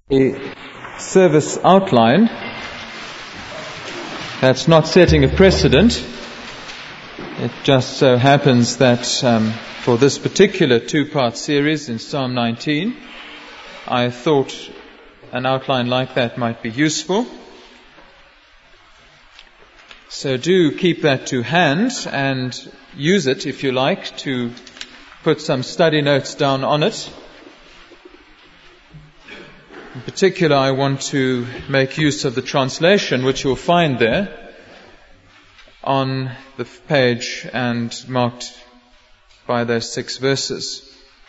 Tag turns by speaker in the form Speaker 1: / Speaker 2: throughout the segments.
Speaker 1: A service outline that's not setting a precedent. It just so happens that for this particular two-part series in Psalm 19, I thought an outline like that might be useful. So do keep that to hand and use it, if you like, to put some study notes down on it. In particular, I want to make use of the translation, which you'll find there on the page and marked by those 6 verses.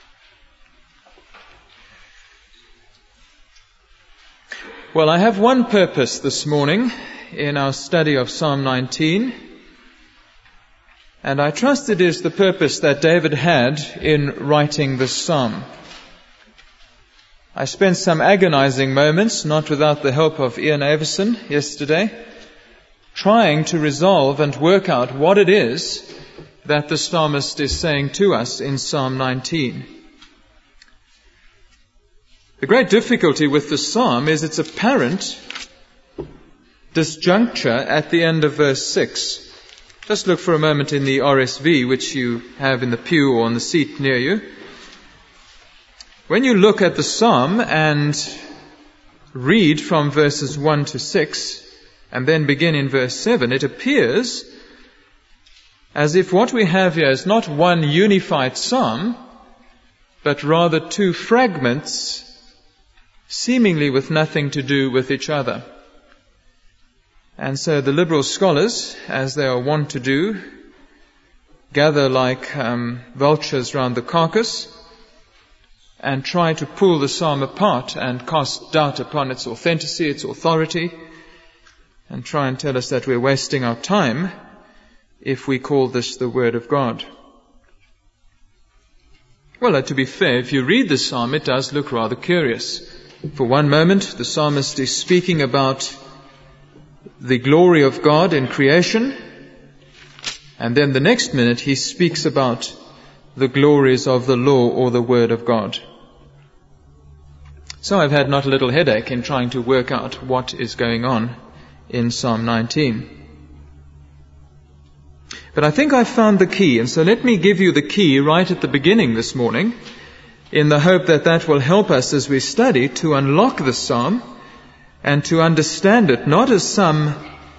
Speaker 1: Well, I have one purpose this morning in our study of Psalm 19, and I trust it is the purpose that David had in writing this psalm. I spent some agonizing moments, not without the help of Ian Avison yesterday, trying to resolve and work out what it is that the psalmist is saying to us in Psalm 19. The great difficulty with the psalm is its apparent disjuncture at the end of verse 6. Just look for a moment in the RSV, which you have in the pew or on the seat near you. When you look at the psalm and read from verses 1 to 6 and then begin in verse 7, it appears as if what we have here is not one unified psalm, but rather 2 fragments seemingly with nothing to do with each other. And so the liberal scholars, as they are wont to do, gather like vultures round the carcass and try to pull the psalm apart and cast doubt upon its authenticity, its authority, and try and tell us that we're wasting our time if we call this the Word of God. Well, to be fair, if you read the psalm, it does look rather curious. For one moment, the psalmist is speaking about the glory of God in creation, and then the next minute he speaks about the glories of the law or the Word of God. So I've had not a little headache in trying to work out what is going on in Psalm 19. But I think I've found the key, and so let me give you the key right at the beginning this morning, in the hope that that will help us as we study to unlock the psalm and to understand it not as some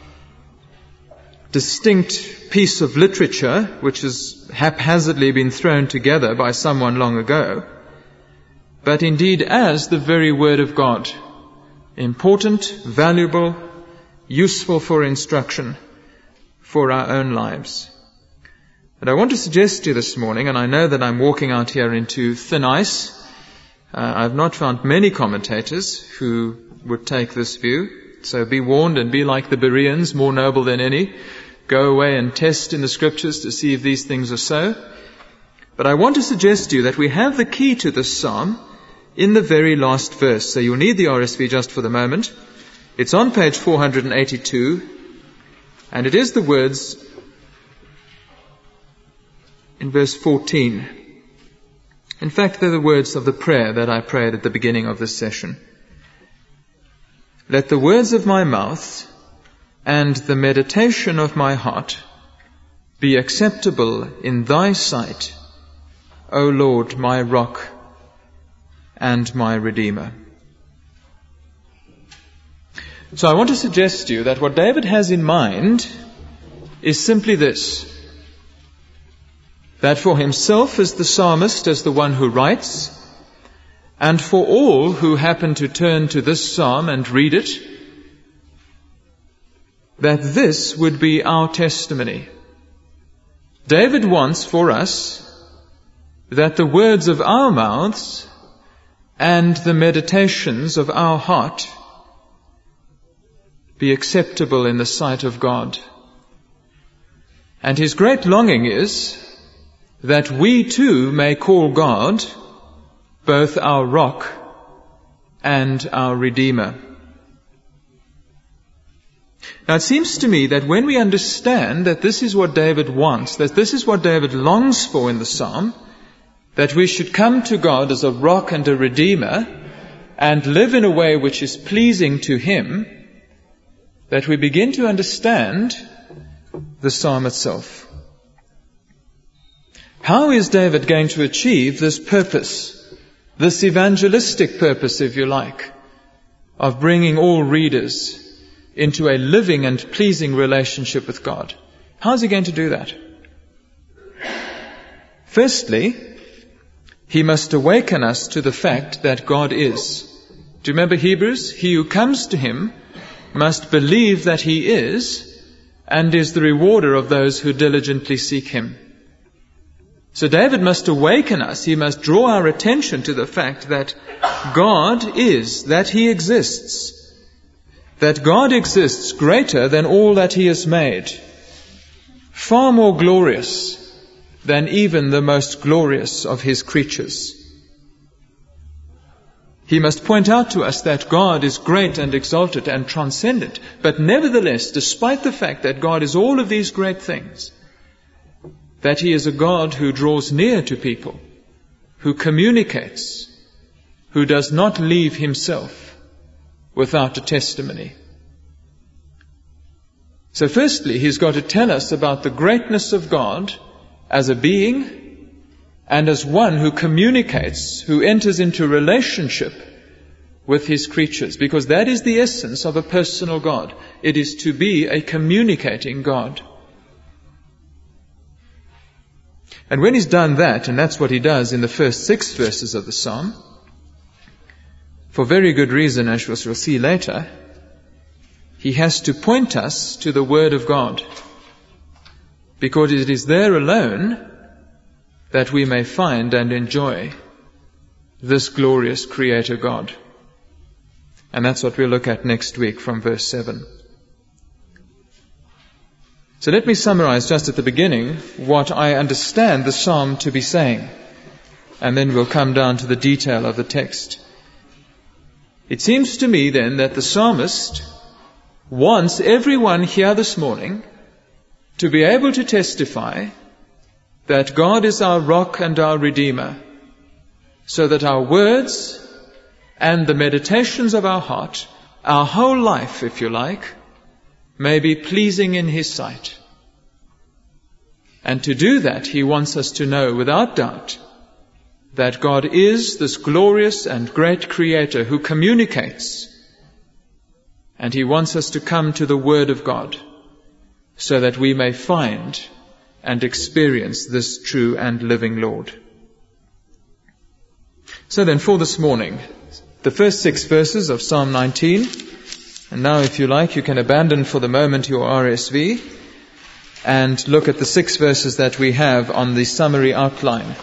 Speaker 1: distinct piece of literature which has haphazardly been thrown together by someone long ago, but indeed as the very Word of God, important, valuable, useful for instruction for our own lives. And I want to suggest to you this morning, and I know that I'm walking out here into thin ice. I've not found many commentators who would take this view. So be warned and be like the Bereans, more noble than any. Go away and test in the Scriptures to see if these things are so. But I want to suggest to you that we have the key to this psalm in the very last verse. So you'll need the RSV just for the moment. It's on page 482, and it is the words in verse 14. In fact, they're the words of the prayer that I prayed at the beginning of this session. Let the words of my mouth and the meditation of my heart be acceptable in thy sight, O Lord, my rock and my Redeemer. So I want to suggest to you that what David has in mind is simply this: that for himself as the psalmist, as the one who writes, and for all who happen to turn to this psalm and read it, that this would be our testimony. David wants for us that the words of our mouths and the meditations of our heart be acceptable in the sight of God. And his great longing is that we too may call God both our rock and our Redeemer. Now it seems to me that when we understand that this is what David wants, that this is what David longs for in the psalm, that we should come to God as a rock and a Redeemer, and live in a way which is pleasing to Him, that we begin to understand the psalm itself. How is David going to achieve this purpose, this evangelistic purpose, if you like, of bringing all readers into a living and pleasing relationship with God? How is he going to do that? Firstly, he must awaken us to the fact that God is. Do you remember Hebrews? He who comes to Him must believe that He is, and is the rewarder of those who diligently seek Him. So David must awaken us. He must draw our attention to the fact that God is, that He exists, that God exists greater than all that He has made, far more glorious than even the most glorious of His creatures. He must point out to us that God is great and exalted and transcendent, but nevertheless, despite the fact that God is all of these great things, that He is a God who draws near to people, who communicates, who does not leave Himself without a testimony. So firstly, He's got to tell us about the greatness of God as a being and as one who communicates, who enters into relationship with His creatures, because that is the essence of a personal God. It is to be a communicating God. And when He's done that, and that's what He does in the first 6 verses of the psalm, for very good reason, as we shall see later, He has to point us to the Word of God, because it is there alone that we may find and enjoy this glorious Creator God. And that's what we'll look at next week from verse 7. So let me summarize just at the beginning what I understand the psalm to be saying, and then we'll come down to the detail of the text. It seems to me then that the psalmist wants everyone here this morning to be able to testify that God is our rock and our Redeemer, so that our words and the meditations of our heart, our whole life, if you like, may be pleasing in His sight. And to do that, He wants us to know without doubt that God is this glorious and great Creator who communicates. And He wants us to come to the Word of God so that we may find and experience this true and living Lord. So then, for this morning, the first 6 verses of Psalm 19. And now, if you like, you can abandon for the moment your RSV and look at the 6 verses that we have on the summary outline.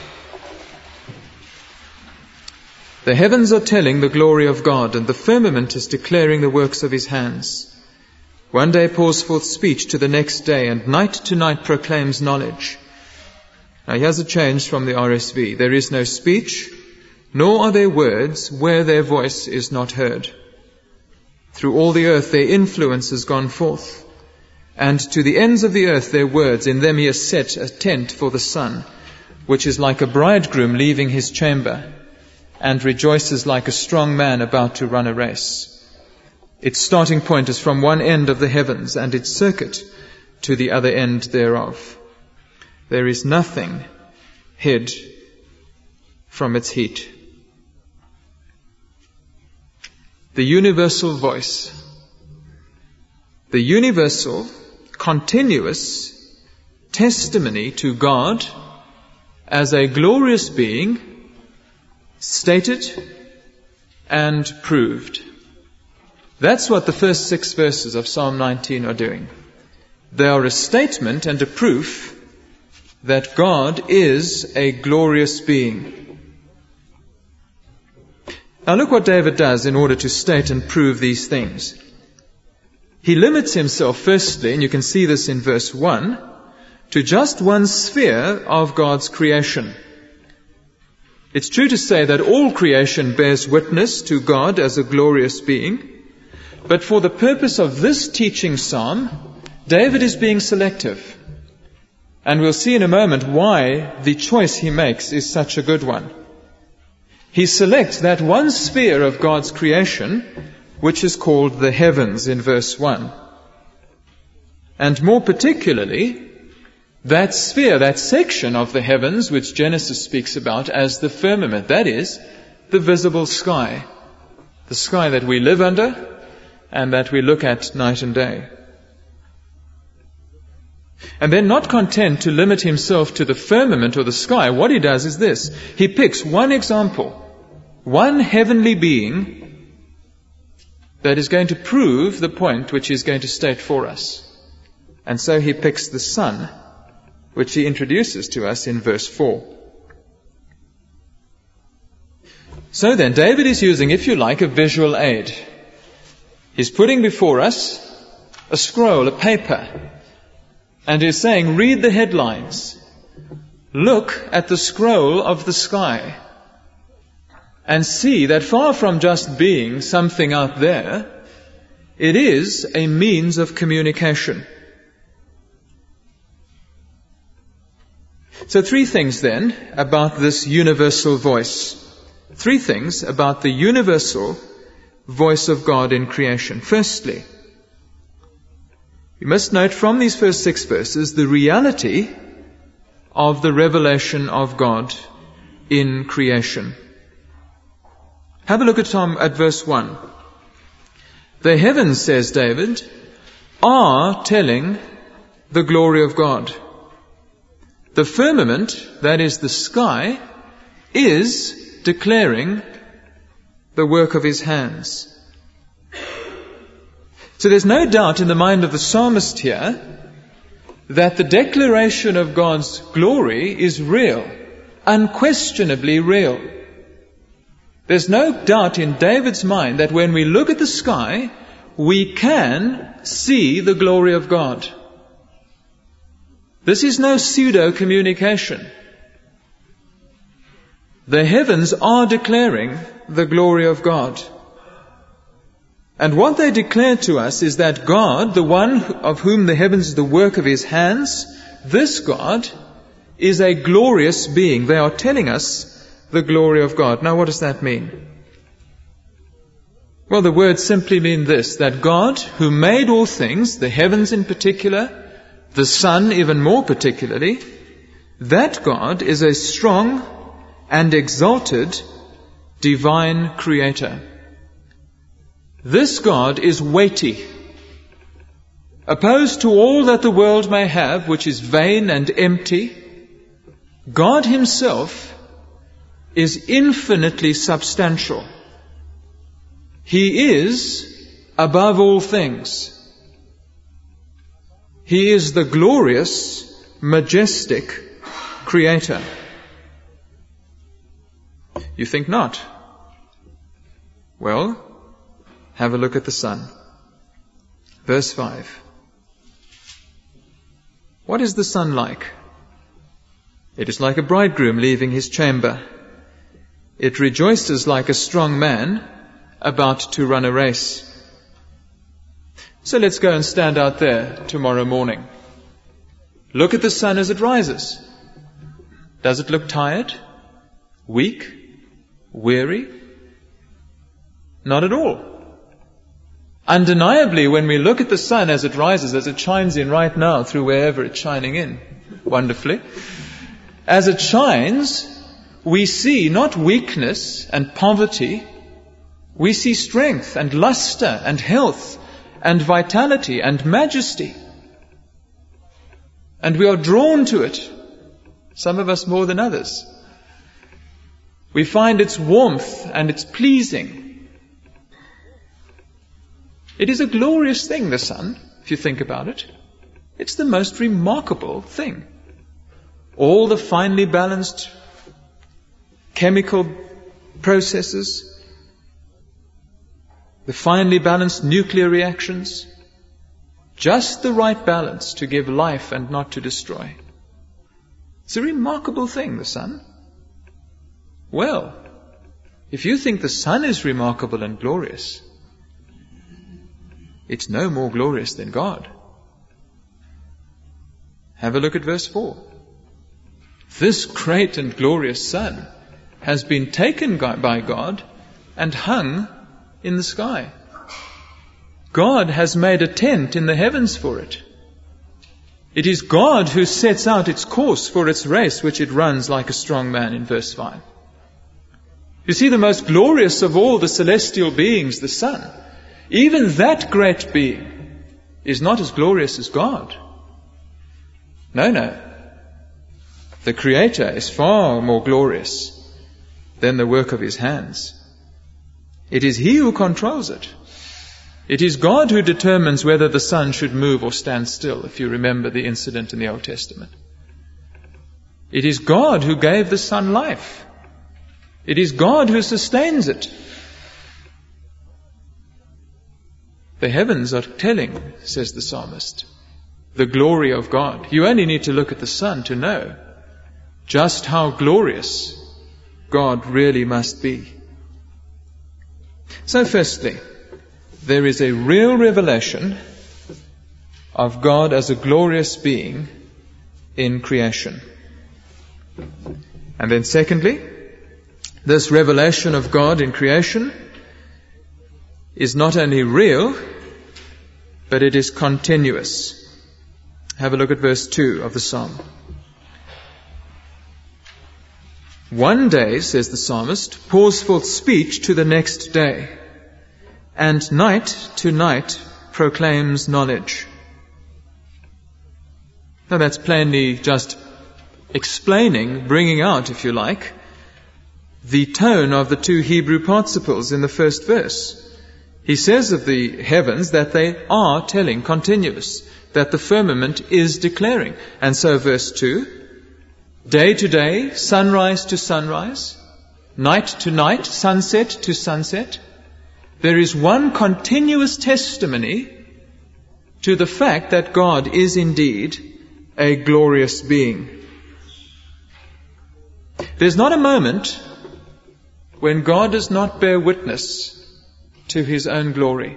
Speaker 1: The heavens are telling the glory of God, and the firmament is declaring the works of His hands. One day pours forth speech to the next day, and night to night proclaims knowledge. Now here's a change from the RSV. There is no speech, nor are there words where their voice is not heard. Through all the earth their influence has gone forth, and to the ends of the earth their words. In them He has set a tent for the sun, which is like a bridegroom leaving his chamber, and rejoices like a strong man about to run a race. Its starting point is from one end of the heavens, and its circuit to the other end thereof. There is nothing hid from its heat. The universal voice, the universal, continuous testimony to God as a glorious being, stated and proved. That's what the first 6 verses of Psalm 19 are doing. They are a statement and a proof that God is a glorious being. Now look what David does in order to state and prove these things. He limits himself firstly, and you can see this in verse 1, to just one sphere of God's creation. It's true to say that all creation bears witness to God as a glorious being, but for the purpose of this teaching psalm, David is being selective. And we'll see in a moment why the choice he makes is such a good one. he selects that one sphere of God's creation, which is called the heavens in verse 1. And more particularly, that sphere, that section of the heavens which Genesis speaks about as the firmament, that is, the visible sky. The sky that we live under and that we look at night and day. And then, not content to limit himself to the firmament or the sky, what he does is this. He picks one example, one heavenly being that is going to prove the point which he's going to state for us. And so he picks the sun, which he introduces to us in verse 4. So then, David is using, if you like, a visual aid. He's putting before us a scroll, a paper, and he's saying, read the headlines. Look at the scroll of the sky and see that far from just being something out there, it is a means of communication. So 3 things then about this universal voice. 3 things about the universal voice of God in creation. Firstly, you must note from these first 6 verses the reality of the revelation of God in creation. Have a look at verse 1. The heavens, says David, are telling the glory of God. The firmament, that is the sky, is declaring the work of his hands. So there's no doubt in the mind of the psalmist here that the declaration of God's glory is real, unquestionably real. There's no doubt in David's mind that when we look at the sky, we can see the glory of God. This is no pseudo-communication. The heavens are declaring the glory of God. And what they declare to us is that God, the one of whom the heavens is the work of his hands, this God is a glorious being. They are telling us the glory of God. Now, what does that mean? Well, the words simply mean this, that God, who made all things, the heavens in particular, the sun even more particularly, that God is a strong and exalted divine creator. This God is weighty. Opposed to all that the world may have, which is vain and empty, God himself is infinitely substantial. He is above all things. He is the glorious, majestic creator. You think not? Well, have a look at the sun. Verse 5. What is the sun like? It is like a bridegroom leaving his chamber. It rejoices like a strong man about to run a race. So let's go and stand out there tomorrow morning. Look at the sun as it rises. Does it look tired? Weak? Weary? Not at all. Undeniably, when we look at the sun as it rises, as it shines in right now through wherever it's shining in, wonderfully, as it shines, we see not weakness and poverty, we see strength and luster and health and vitality and majesty. And we are drawn to it, some of us more than others. We find its warmth and its pleasing. It is a glorious thing, the sun, if you think about it. It's the most remarkable thing. All the finely balanced chemical processes, the finely balanced nuclear reactions, just the right balance to give life and not to destroy. It's a remarkable thing, the sun. Well, if you think the sun is remarkable and glorious, it's no more glorious than God. Have a look at verse 4. This great and glorious sun has been taken by God and hung in the sky. God has made a tent in the heavens for it. It is God who sets out its course for its race, which it runs like a strong man, in verse 5. You see, the most glorious of all the celestial beings, the sun, even that great being is not as glorious as God. No. The Creator is far more glorious than the work of His hands. It is He who controls it. It is God who determines whether the sun should move or stand still, if you remember the incident in the Old Testament. It is God who gave the sun life. It is God who sustains it. The heavens are telling, says the psalmist, the glory of God. You only need to look at the sun to know just how glorious God really must be. So firstly, there is a real revelation of God as a glorious being in creation. And then secondly, this revelation of God in creation is not only real, but it is continuous. Have a look at verse 2 of the psalm. One day, says the psalmist, pours forth speech to the next day, and night to night proclaims knowledge. Now that's plainly just explaining, bringing out, if you like, the tone of the two Hebrew participles in the first verse. He says of the heavens that they are telling, continuous, that the firmament is declaring. And so verse 2, day to day, sunrise to sunrise, night to night, sunset to sunset, there is one continuous testimony to the fact that God is indeed a glorious being. There's not a moment when God does not bear witness to His own glory.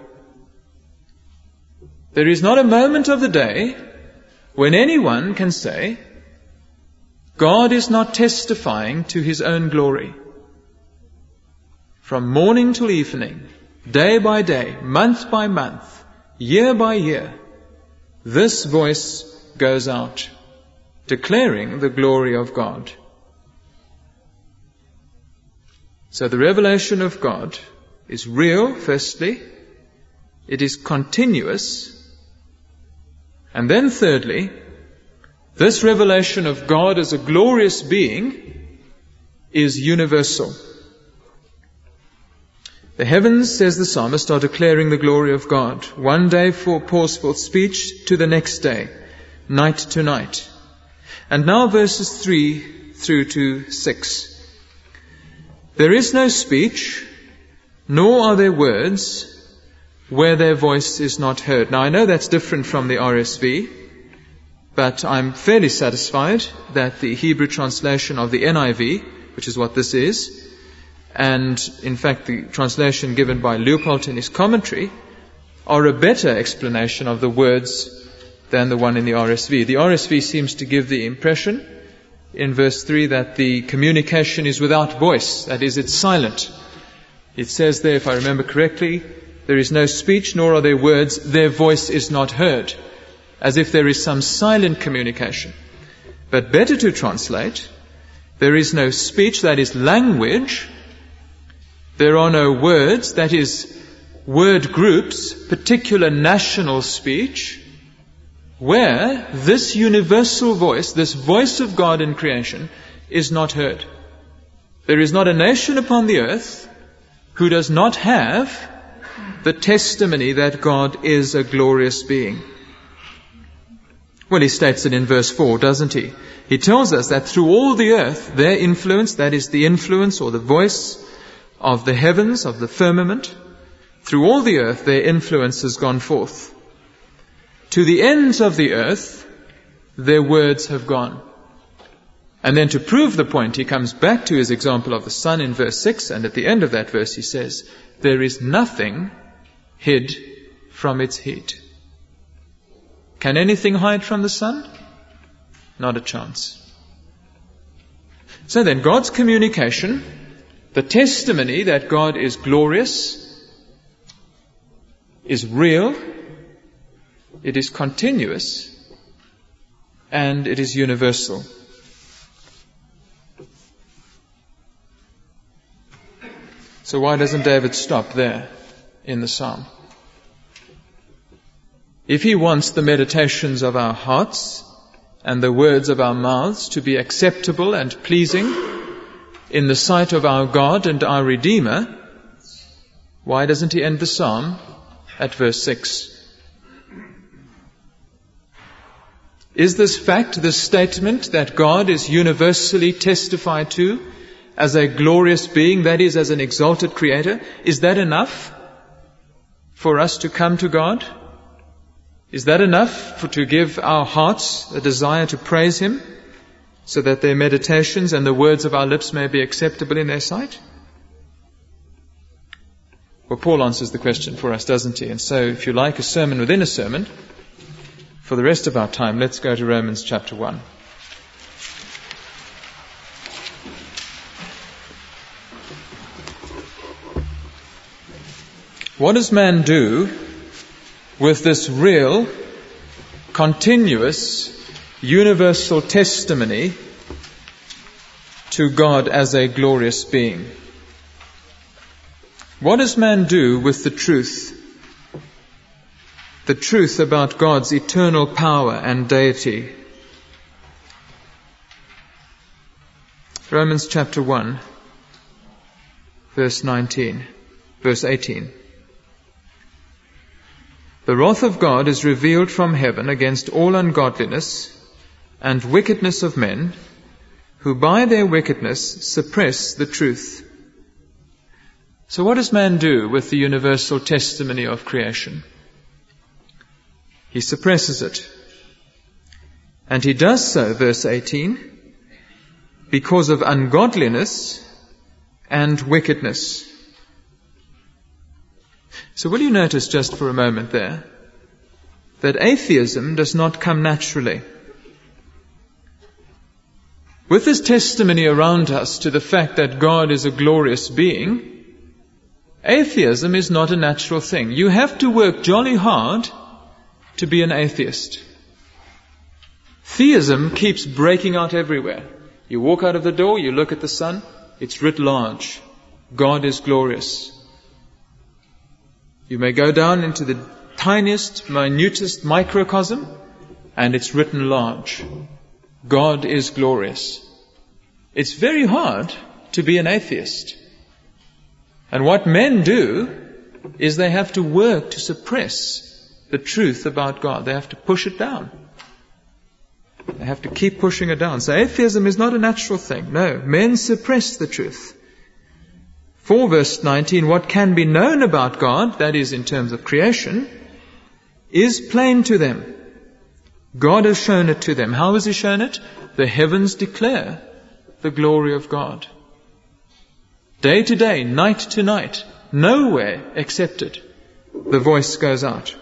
Speaker 1: There is not a moment of the day when anyone can say, God is not testifying to His own glory. From morning till evening, day by day, month by month, year by year, this voice goes out, declaring the glory of God. So the revelation of God is real, firstly. It is continuous. And then thirdly, this revelation of God as a glorious being is universal. The heavens, says the psalmist, are declaring the glory of God. One day pours forth speech to the next day, night to night. And now verses 3 through to 6. There is no speech, nor are there words, where their voice is not heard. Now I know that's different from the RSV, but I'm fairly satisfied that the Hebrew translation of the NIV, which is what this is, and in fact the translation given by Leopold in his commentary, are a better explanation of the words than the one in the RSV. The RSV seems to give the impression in verse 3 that the communication is without voice, that is, it's silent. It says there, if I remember correctly, there is no speech, nor are there words, their voice is not heard, as if there is some silent communication. But better to translate, there is no speech, that is language, there are no words, that is word groups, particular national speech, where this universal voice, this voice of God in creation, is not heard. There is not a nation upon the earth who does not have the testimony that God is a glorious being. Well, he states it in verse 4, doesn't he? He tells us that through all the earth, their influence, that is the influence or the voice of the heavens, of the firmament, through all the earth, their influence has gone forth. To the ends of the earth, their words have gone. And then to prove the point, he comes back to his example of the sun in verse 6, and at the end of that verse he says, there is nothing hid from its heat. Can anything hide from the sun? Not a chance. So then, God's communication, the testimony that God is glorious, is real, it is continuous, and it is universal. So why doesn't David stop there in the psalm? If he wants the meditations of our hearts and the words of our mouths to be acceptable and pleasing in the sight of our God and our Redeemer, why doesn't he end the psalm at verse 6? Is this fact, this statement that God is universally testified to as a glorious being, that is, as an exalted creator, is that enough for us to come to God? Is that enough to give our hearts a desire to praise Him so that their meditations and the words of our lips may be acceptable in their sight? Well, Paul answers the question for us, doesn't he? And so if you like a sermon within a sermon, for the rest of our time, let's go to Romans chapter 1. What does man do with this real, continuous, universal testimony to God as a glorious being? What does man do with the truth about God's eternal power and deity? Romans chapter 1, verse 18. The wrath of God is revealed from heaven against all ungodliness and wickedness of men, who by their wickedness suppress the truth. So what does man do with the universal testimony of creation? He suppresses it. And he does so, verse 18, because of ungodliness and wickedness. So will you notice just for a moment there that atheism does not come naturally. With this testimony around us to the fact that God is a glorious being, atheism is not a natural thing. You have to work jolly hard to be an atheist. Theism keeps breaking out everywhere. You walk out of the door, you look at the sun, it's writ large. God is glorious. You may go down into the tiniest, minutest microcosm, and it's written large. God is glorious. It's very hard to be an atheist. And what men do is they have to work to suppress the truth about God. They have to push it down. They have to keep pushing it down. So atheism is not a natural thing. No, men suppress the truth. For verse 19, what can be known about God, that is in terms of creation, is plain to them. God has shown it to them. How has He shown it? The heavens declare the glory of God. Day to day, night to night, nowhere excepted, the voice goes out.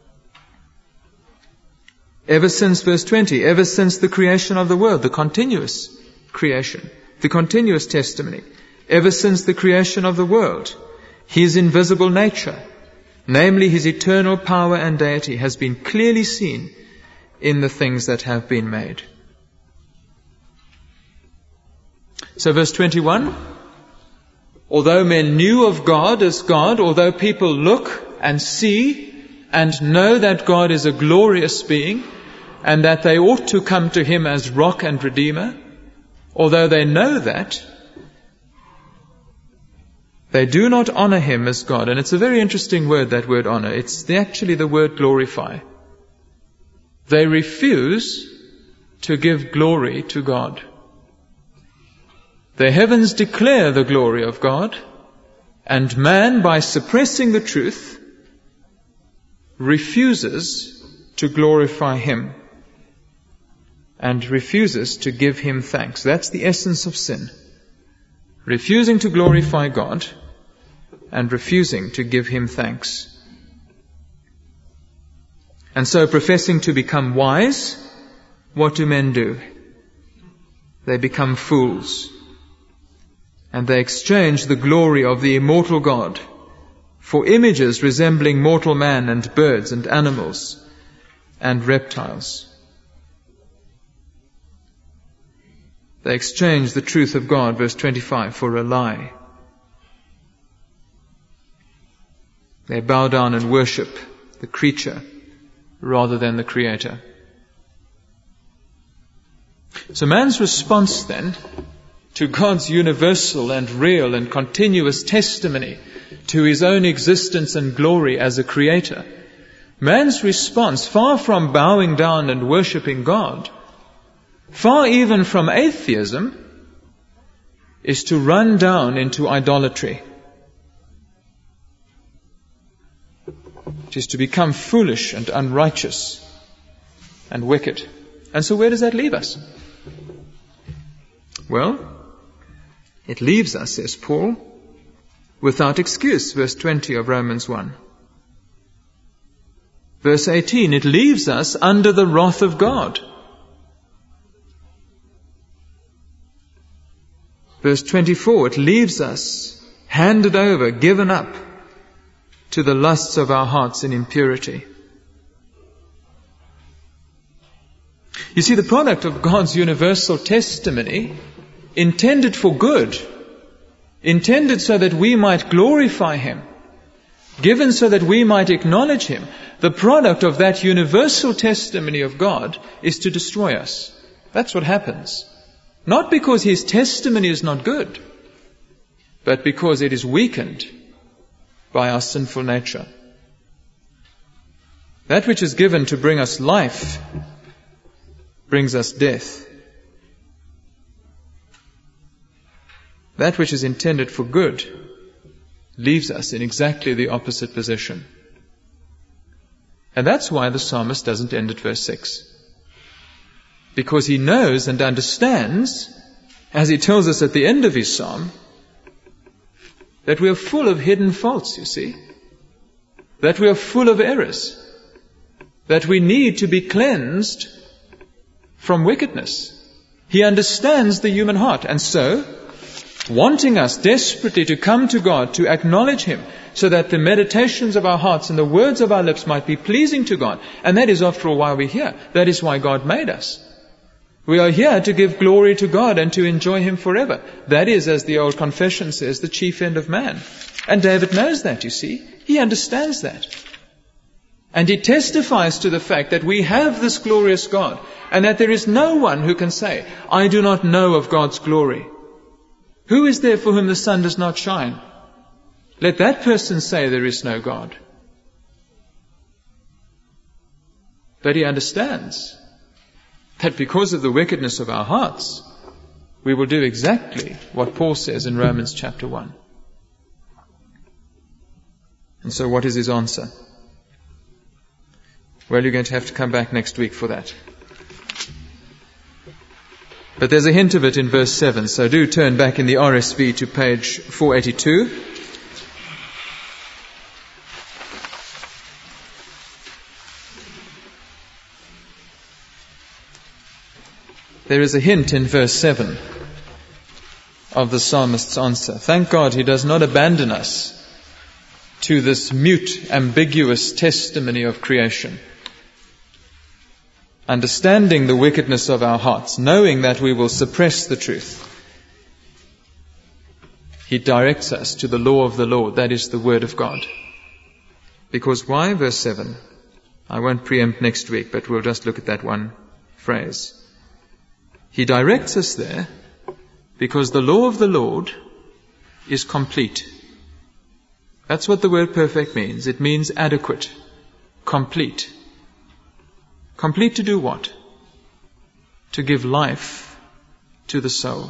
Speaker 1: Ever since, verse 20, ever since the creation of the world, the continuous creation, the continuous testimony, ever since the creation of the world, His invisible nature, namely His eternal power and deity, has been clearly seen in the things that have been made. So verse 21, although men knew of God as God, although people look and see and know that God is a glorious being and that they ought to come to Him as rock and redeemer, although they know that, they do not honor Him as God. And it's a very interesting word, that word honor. It's actually the word glorify. They refuse to give glory to God. The heavens declare the glory of God, and man, by suppressing the truth, refuses to glorify Him and refuses to give Him thanks. That's the essence of sin. Refusing to glorify God and refusing to give Him thanks. And so, professing to become wise, what do men do? they become fools, and they exchange the glory of the immortal God for images resembling mortal man and birds and animals and reptiles. They exchange the truth of God, verse 25, for a lie. They bow down and worship the creature rather than the Creator. So man's response then to God's universal and real and continuous testimony to his own existence and glory as a creator, man's response, far from bowing down and worshipping God, far even from atheism, is to run down into idolatry. It is to become foolish and unrighteous and wicked. And so where does that leave us? Well, it leaves us, says Paul, without excuse, verse 20 of Romans 1. Verse 18, it leaves us under the wrath of God. Verse 24, it leaves us handed over, given up to the lusts of our hearts in impurity. You see, the product of God's universal testimony, intended for good, intended so that we might glorify Him, given so that we might acknowledge Him, the product of that universal testimony of God is to destroy us. That's what happens. Not because His testimony is not good, but because it is weakened by our sinful nature. That which is given to bring us life brings us death. That which is intended for good leaves us in exactly the opposite position. And that's why the psalmist doesn't end at verse 6. Because he knows and understands, as he tells us at the end of his psalm, that we are full of hidden faults, you see. That we are full of errors. That we need to be cleansed from wickedness. He understands the human heart, and so, wanting us desperately to come to God, to acknowledge Him, so that the meditations of our hearts and the words of our lips might be pleasing to God. And that is, after all, why we're here. That is why God made us. We are here to give glory to God and to enjoy Him forever. That is, as the old confession says, the chief end of man. And David knows that, you see. He understands that. And he testifies to the fact that we have this glorious God, and that there is no one who can say, I do not know of God's glory. Who is there for whom the sun does not shine? Let that person say there is no God. But he understands that because of the wickedness of our hearts, we will do exactly what Paul says in Romans chapter 1. And so what is his answer? Well, you're going to have to come back next week for that. But there's a hint of it in verse 7, so do turn back in the RSV to page 482. There is a hint in verse 7 of the psalmist's answer. Thank God he does not abandon us to this mute, ambiguous testimony of creation. Understanding the wickedness of our hearts, knowing that we will suppress the truth, He directs us to the law of the Lord, that is the Word of God. Because why? Verse 7. I won't preempt next week, but we'll just look at that one phrase. He directs us there because the law of the Lord is complete. That's what the word perfect means. It means adequate, complete. Complete to do what? To give life to the soul.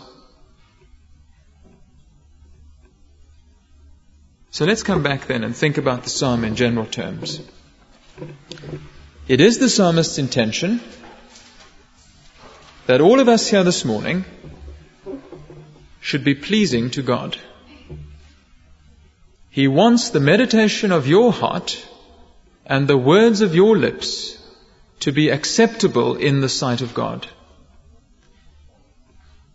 Speaker 1: So let's come back then and think about the psalm in general terms. It is the psalmist's intention that all of us here this morning should be pleasing to God. He wants the meditation of your heart and the words of your lips to be acceptable in the sight of God.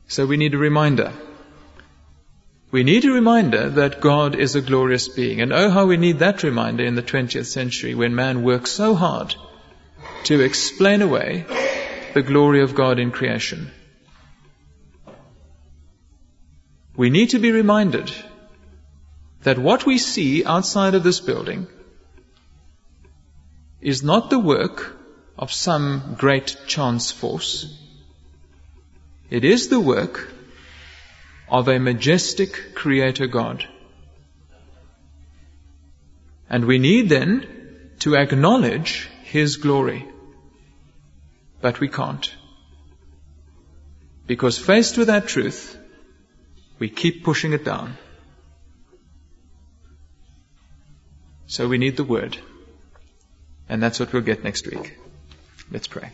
Speaker 1: So we need a reminder. We need a reminder that God is a glorious being. And oh, how we need that reminder in the 20th century when man works so hard to explain away the glory of God in creation. We need to be reminded that what we see outside of this building is not the work of some great chance force. It is the work of a majestic Creator God. And we need then to acknowledge His glory. But we can't. Because faced with that truth, we keep pushing it down. So we need the Word. And that's what we'll get next week. Let's pray.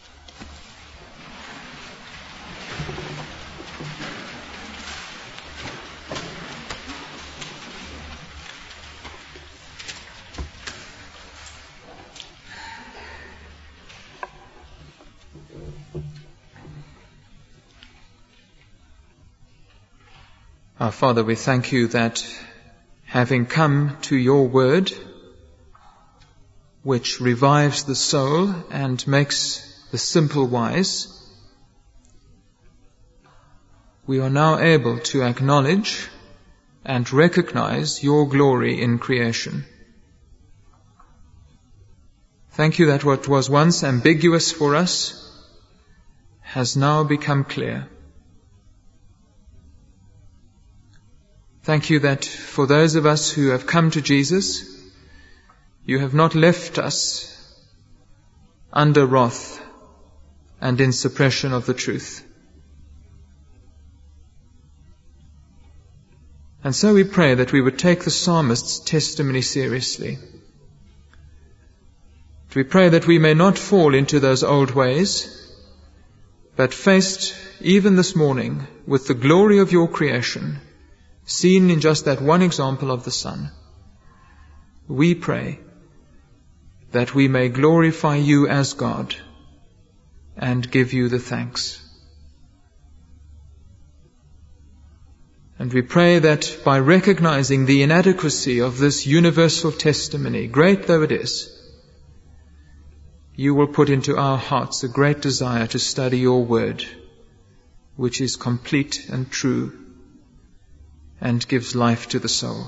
Speaker 1: Our Father, we thank you that having come to your word, which revives the soul and makes the simple wise, we are now able to acknowledge and recognize your glory in creation. Thank you that what was once ambiguous for us has now become clear. Thank you that for those of us who have come to Jesus, you have not left us under wrath and in suppression of the truth. And so we pray that we would take the psalmist's testimony seriously. We pray that we may not fall into those old ways, but faced even this morning with the glory of your creation, seen in just that one example of the sun, we pray that we may glorify you as God and give you the thanks. And we pray that by recognizing the inadequacy of this universal testimony, great though it is, you will put into our hearts a great desire to study your word, which is complete and true and gives life to the soul.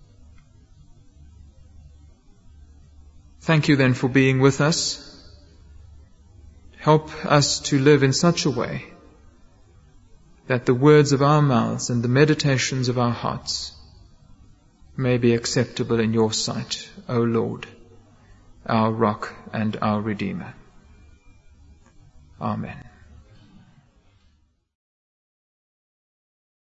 Speaker 1: Thank you then for being with us. Help us to live in such a way that the words of our mouths and the meditations of our hearts may be acceptable in your sight, O Lord, our rock and our Redeemer. Amen.